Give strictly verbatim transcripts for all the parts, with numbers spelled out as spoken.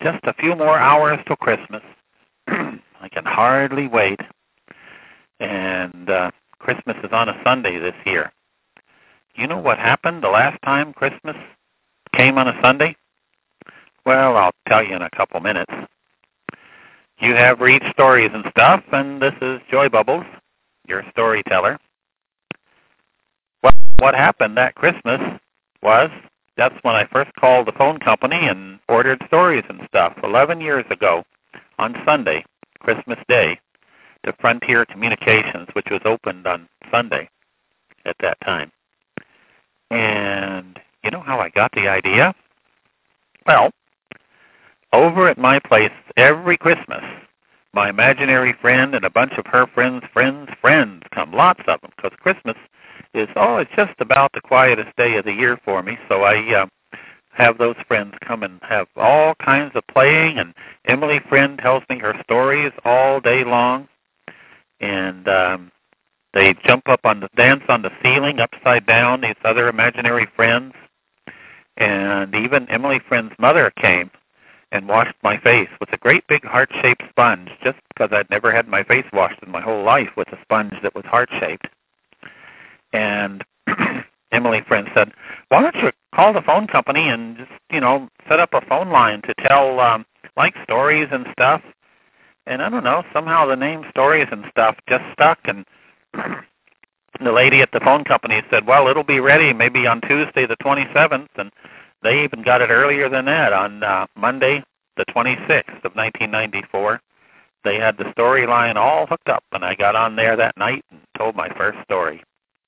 just a few more hours till Christmas. I can hardly wait. And uh, Christmas is on a Sunday this year. You know what happened the last time Christmas came on a Sunday? Well, I'll tell you in a couple minutes. You have read stories and stuff, and this is Joy Bubbles, your storyteller. Well, what happened that Christmas was that's when I first called the phone company and ordered stories and stuff eleven years ago on Sunday, Christmas Day, to Frontier Communications, which was opened on Sunday at that time. And you know how I got the idea? Well, over at my place every Christmas, my imaginary friend and a bunch of her friends' friends' friends come, lots of them, because Christmas is, oh, it's just about the quietest day of the year for me, so I uh, have those friends come and have all kinds of playing, and Emily Friend tells me her stories all day long, and um, they jump up on the, dance on the ceiling upside down, these other imaginary friends, and even Emily Friend's mother came and washed my face with a great big heart-shaped sponge, just because I'd never had my face washed in my whole life with a sponge that was heart-shaped. And Emily Friend said, why don't you call the phone company and just, you know, set up a phone line to tell, um, like, stories and stuff. And I don't know, somehow the name Stories and Stuff just stuck, and the lady at the phone company said, well, it'll be ready maybe on Tuesday the twenty-seventh, and they even got it earlier than that. On uh, Monday the twenty-sixth of nineteen ninety-four, they had the storyline all hooked up, and I got on there that night and told my first story.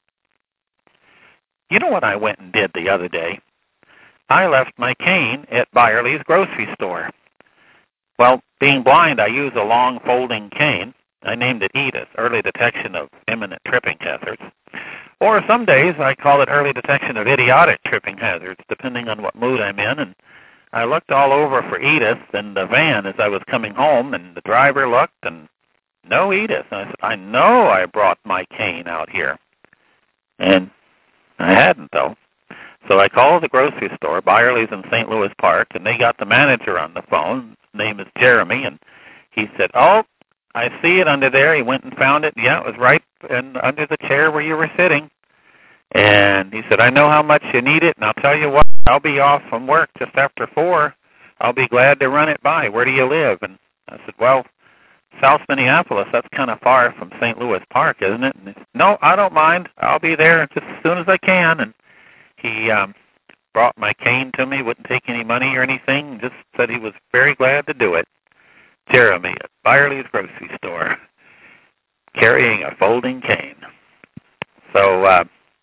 You know what I went and did the other day? I left my cane at Byerly's grocery store. Well, being blind, I use a long folding cane. I named it EDIS, Early Detection of Imminent Tripping Hazards. Or some days I call it Early Detection of Idiotic Tripping Hazards, depending on what mood I'm in. And I looked all over for EDIS in the van as I was coming home, and the driver looked, and no EDIS. And I said, I know I brought my cane out here. And I hadn't, though. So I called the grocery store, Byerly's in Saint Louis Park, and they got the manager on the phone. His name is Jeremy, and he said, oh, I see it under there. He went and found it. Yeah, it was right in, under the chair where you were sitting. And he said, I know how much you need it, and I'll tell you what, I'll be off from work just after four. I'll be glad to run it by. Where do you live? And I said, well, South Minneapolis, that's kind of far from Saint Louis Park, isn't it? And he said, no, I don't mind. I'll be there just as soon as I can. And he um, brought my cane to me, wouldn't take any money or anything, just said he was very glad to do it. Jeremy at Byerly's grocery store, carrying a folding cane. So uh,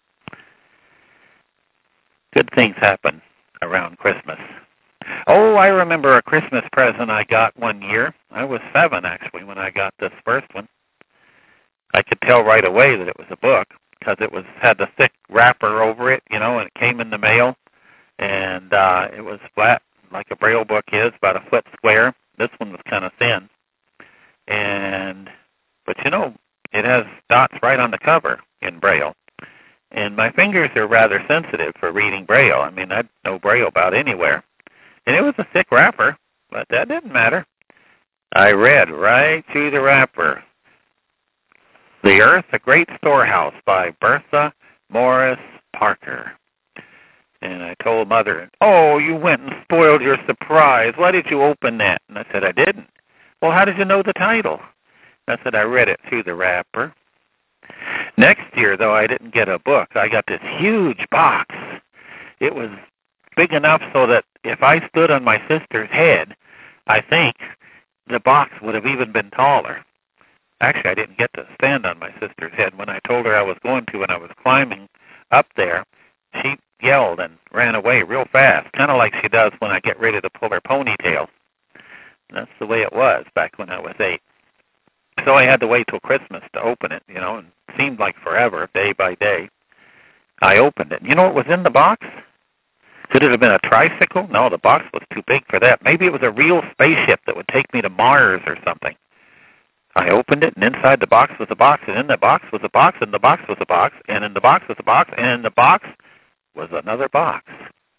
good things happen around Christmas. Oh, I remember a Christmas present I got one year. I was seven, actually, when I got this first one. I could tell right away that it was a book because it was had the thick wrapper over it, you know, and it came in the mail. And uh, it was flat, like a Braille book is, about a foot square. This one was kind of thin. And, but you know, it has dots right on the cover in Braille. And my fingers are rather sensitive for reading Braille. I mean, I know Braille about anywhere. And it was a thick wrapper, but that didn't matter. I read right through the wrapper. The Earth, a Great Storehouse by Bertha Morris Parker. And I told Mother, oh, you went and spoiled your surprise. Why did you open that? And I said, I didn't. Well, how did you know the title? And I said, I read it through the wrapper. Next year, though, I didn't get a book. I got this huge box. It was big enough so that if I stood on my sister's head, I think the box would have even been taller. Actually, I didn't get to stand on my sister's head. When I told her I was going to and I was climbing up there, she yelled and ran away real fast, kind of like she does when I get ready to pull her ponytail. And that's the way it was back when I was eight. So I had to wait till Christmas to open it, you know, and it seemed like forever, day by day. I opened it. You know what was in the box? Could it have been a tricycle? No, the box was too big for that. Maybe it was a real spaceship that would take me to Mars or something. I opened it, and inside the box was a box, and in the box was a box, and the box was a box, and in the box was a box, and in the box was another box.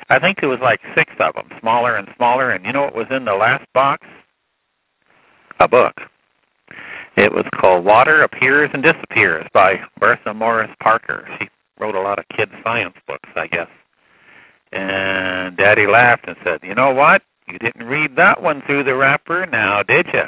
I think there was like six of them, smaller and smaller. And you know what was in the last box? A book. It was called Water Appears and Disappears by Bertha Morris Parker. She wrote a lot of kids' science books, I guess. And Daddy laughed and said, you know what? You didn't read that one through the wrapper now, did you?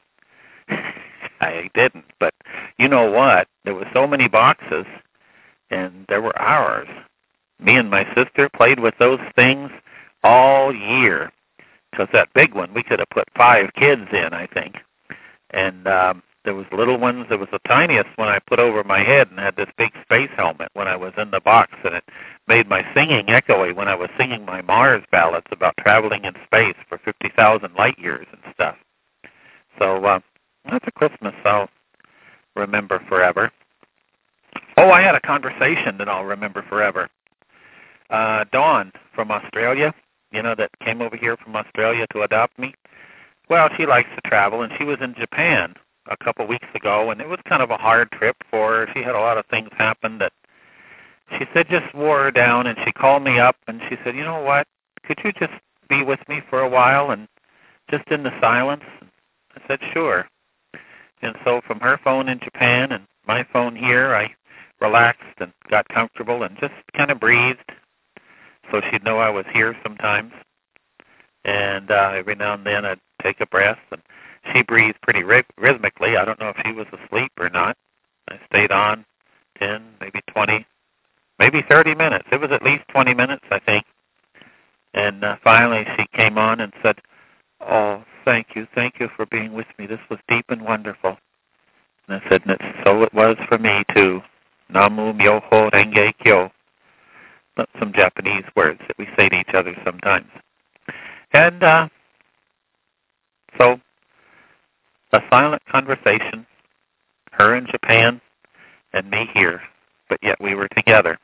I didn't, but you know what? There were so many boxes, and there were hours. Me and my sister played with those things all year, because that big one, we could have put five kids in, I think. And um, there was little ones. There was the tiniest one I put over my head and had this big space helmet when I was in the box, and it made my singing echoey when I was singing my Mars ballads about traveling in space for fifty thousand light years and stuff. So uh, that's a Christmas I'll remember forever. Oh, I had a conversation that I'll remember forever. Uh, Dawn from Australia, you know, that came over here from Australia to adopt me. Well, she likes to travel, and she was in Japan a couple weeks ago, and it was kind of a hard trip for her. She had a lot of things happen that she said just wore her down, and she called me up, and she said, you know what, could you just be with me for a while and just in the silence? I said, sure. And so from her phone in Japan and my phone here, I relaxed and got comfortable and just kind of breathed so she'd know I was here sometimes. And uh, every now and then I'd take a breath, and she breathed pretty rhythmically. I don't know if she was asleep or not. I stayed on ten, maybe twenty, maybe thirty minutes. It was at least twenty minutes, I think. And uh, finally she came on and said, oh, thank you, thank you for being with me. This was deep and wonderful. And I said, and it's, so it was for me, too. Namu Myoho Renge Kyo. Some Japanese words that we say to each other sometimes. And uh, so a silent conversation, her in Japan and me here, but yet we were together.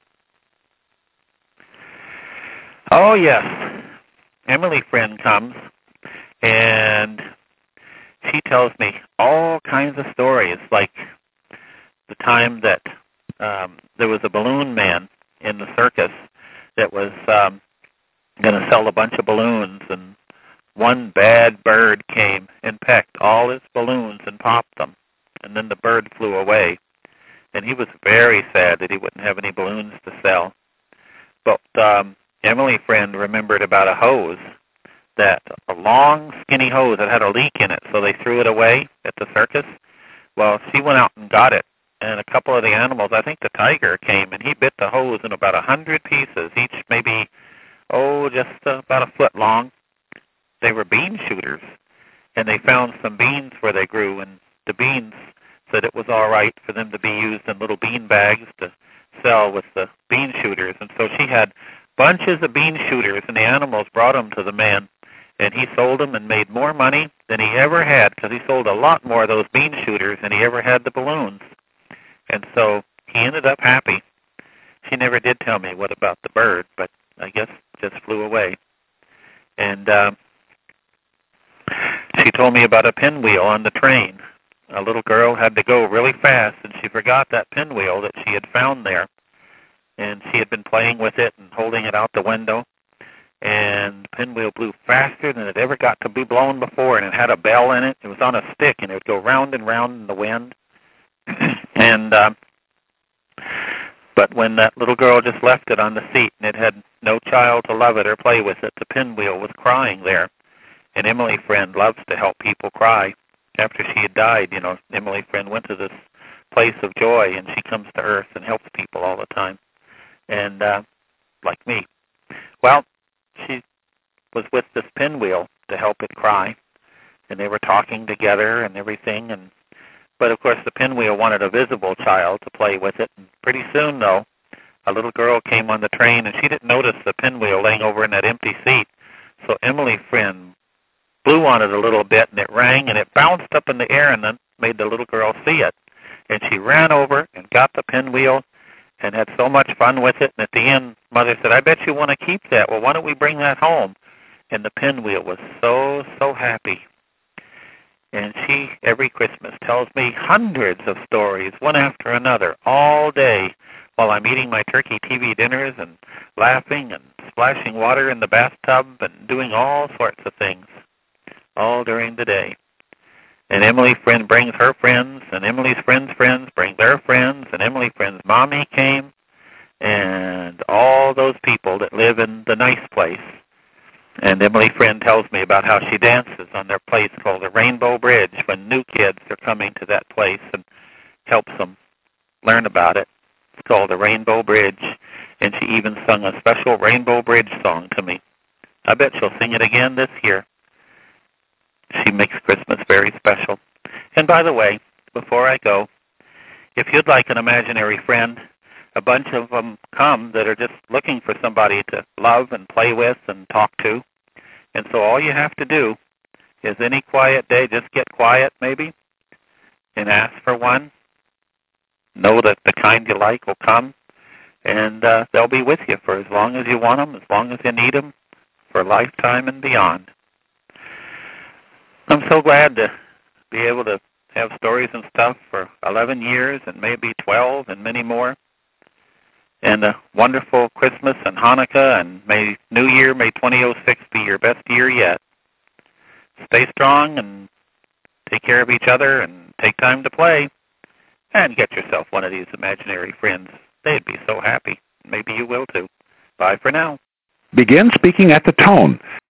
Oh, yes. Emily friend comes, and she tells me all kinds of stories, like the time that um, there was a balloon man in the circus that was um, going to sell a bunch of balloons, and one bad bird came and pecked all his balloons and popped them, and then the bird flew away. And he was very sad that he wouldn't have any balloons to sell. But um, Emily friend remembered about a hose, that a long, skinny hose that had a leak in it, so they threw it away at the circus. Well, she went out and got it, and a couple of the animals, I think the tiger came, and he bit the hose in about a hundred pieces, each maybe, oh, just uh, about a foot long. They were bean shooters, and they found some beans where they grew, and the beans said it was all right for them to be used in little bean bags to sell with the bean shooters. And so she had bunches of bean shooters, and the animals brought them to the man, and he sold them and made more money than he ever had, because he sold a lot more of those bean shooters than he ever had the balloons. And so he ended up happy. She never did tell me what about the bird, but I guess just flew away. And uh, she told me about a pinwheel on the train. A little girl had to go really fast, and she forgot that pinwheel that she had found there. And she had been playing with it and holding it out the window. And the pinwheel blew faster than it ever got to be blown before, and it had a bell in it. It was on a stick, and it would go round and round in the wind. and uh, But when that little girl just left it on the seat, and it had no child to love it or play with it, the pinwheel was crying there. And Emily friend loves to help people cry. After she had died, you know, Emily friend went to this place of joy, and she comes to Earth and helps people all the time. And uh, like me. Well, she was with this pinwheel to help it cry, and they were talking together and everything. And but of course, the pinwheel wanted a visible child to play with it. And pretty soon, though, a little girl came on the train, and she didn't notice the pinwheel laying over in that empty seat. So Emily friend blew on it a little bit, and it rang, and it bounced up in the air, and then made the little girl see it. And she ran over and got the pinwheel and had so much fun with it. And at the end, Mother said, I bet you want to keep that. Well, why don't we bring that home? And the pinwheel was so, so happy. And she, every Christmas, tells me hundreds of stories, one after another, all day, while I'm eating my turkey T V dinners and laughing and splashing water in the bathtub and doing all sorts of things, all during the day. And Emily's friend brings her friends, and Emily's friends' friends bring their friends, and Emily's friend's mommy came, and all those people that live in the nice place. And Emily's friend tells me about how she dances on their place called the Rainbow Bridge when new kids are coming to that place and helps them learn about it. It's called the Rainbow Bridge, and she even sung a special Rainbow Bridge song to me. I bet she'll sing it again this year. She makes Christmas very special. And by the way, before I go, if you'd like an imaginary friend, a bunch of them come that are just looking for somebody to love and play with and talk to. And so all you have to do is any quiet day, just get quiet maybe and ask for one. Know that the kind you like will come, and uh, they'll be with you for as long as you want them, as long as you need them, for a lifetime and beyond. I'm so glad to be able to have stories and stuff for eleven years and maybe twelve and many more. And a wonderful Christmas and Hanukkah, and may New Year, may twenty oh six be your best year yet. Stay strong and take care of each other and take time to play. And get yourself one of these imaginary friends. They'd be so happy. Maybe you will too. Bye for now. Begin speaking at the tone.